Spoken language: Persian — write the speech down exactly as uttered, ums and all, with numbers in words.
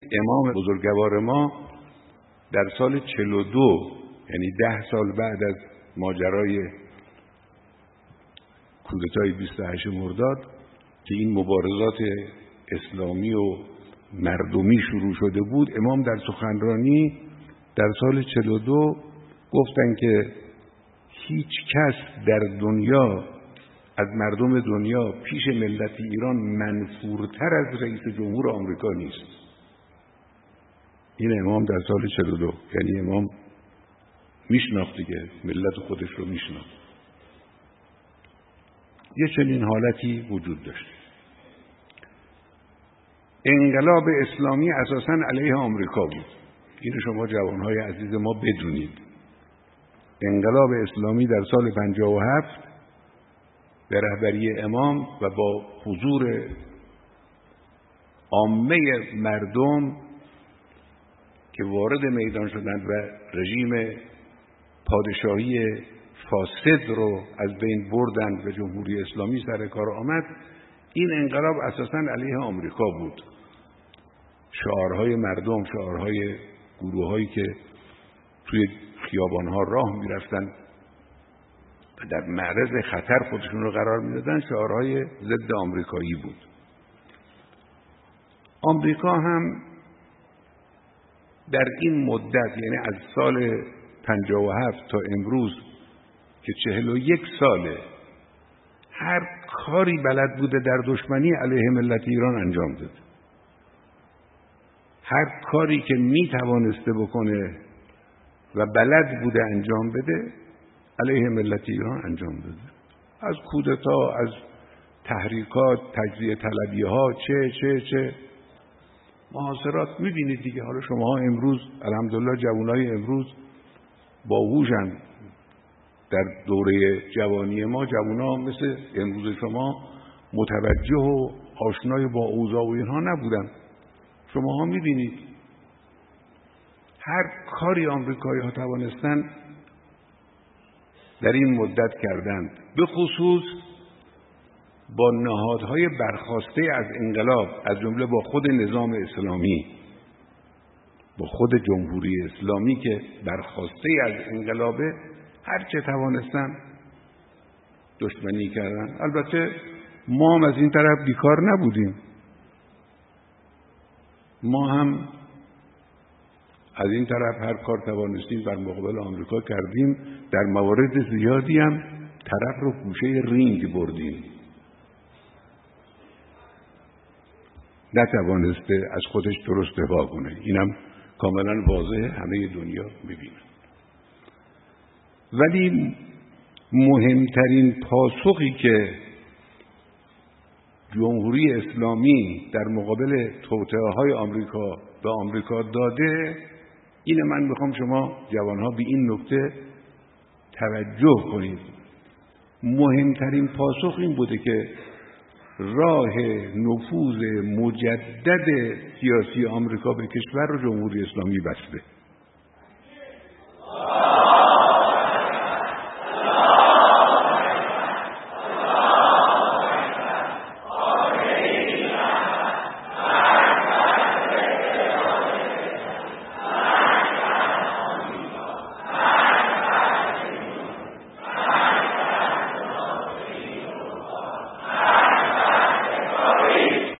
امام بزرگوار ما در سال چهل و دو، یعنی ده سال بعد از ماجرای کودتای بیست و هشت مرداد که این مبارزات اسلامی و مردمی شروع شده بود، امام در سخنرانی در سال چهل و دو گفتن که هیچ کس در دنیا از مردم دنیا پیش ملت ایران منفورتر از رئیس جمهور آمریکا نیست. این امام در سال چهل و دو، یعنی امام میشناخت دیگه، ملت خودش رو میشناخت. یه چنین حالتی وجود داشت. انقلاب اسلامی اساساً علیه آمریکا بود. اینو شما جوانهای عزیز ما بدونید. انقلاب اسلامی در سال پنجاه و هفت به رهبری امام و با حضور عامه مردم که وارد میدان شدند و رژیم پادشاهی فاسد رو از بین بردند و جمهوری اسلامی سر کار آمد، این انقلاب اساساً علیه آمریکا بود. شعارهای مردم، شعارهای گروه‌هایی که توی خیابان‌ها راه می‌رفتن و در معرض خطر خودشون رو قرار می‌دادن، شعارهای ضد آمریکایی بود. آمریکا هم در این مدت، یعنی از سال پنجاه و هفت تا امروز که چهل و یک ساله، هر کاری بلد بوده در دشمنی علیه ملت ایران انجام داده. هر کاری که می توانسته بکنه و بلد بوده انجام بده علیه ملت ایران انجام داده. از کودتا، از تحریکات، تجزیه طلبی ها، چه چه چه محاصرات می‌بینید دیگه. حالا شما امروز الحمدلله جوانای امروز باهوشن. در دوره جوانی ما جوانا مثل امروز شما متوجه و آشنای با اوضاع و اینها نبودن. شما ها می‌بینید هر کاری آمریکایی ها توانستن در این مدت کردند، به خصوص با نهادهای برخاسته از انقلاب، از جمله با خود نظام اسلامی، با خود جمهوری اسلامی که برخاسته از انقلابه، هر چه توانستن دشمنی کردن. البته ما هم از این طرف بیکار نبودیم. ما هم از این طرف هر کار توانستیم بر مقابل آمریکا کردیم. در موارد زیادی هم طرف رو گوشه رینگ بردیم. نتوانسته از خودش درست دفاع کنه. اینم کاملا واضحه، همه دنیا میبینه. ولی مهمترین پاسخی که جمهوری اسلامی در مقابل توطئه‌های آمریکا به آمریکا داده، اینه من میخوام شما جوانها به این نکته توجه کنید. مهمترین پاسخ این بوده که راه نفوذ مجدد سیاسی آمریکا به کشور رو جمهوری اسلامی بسته.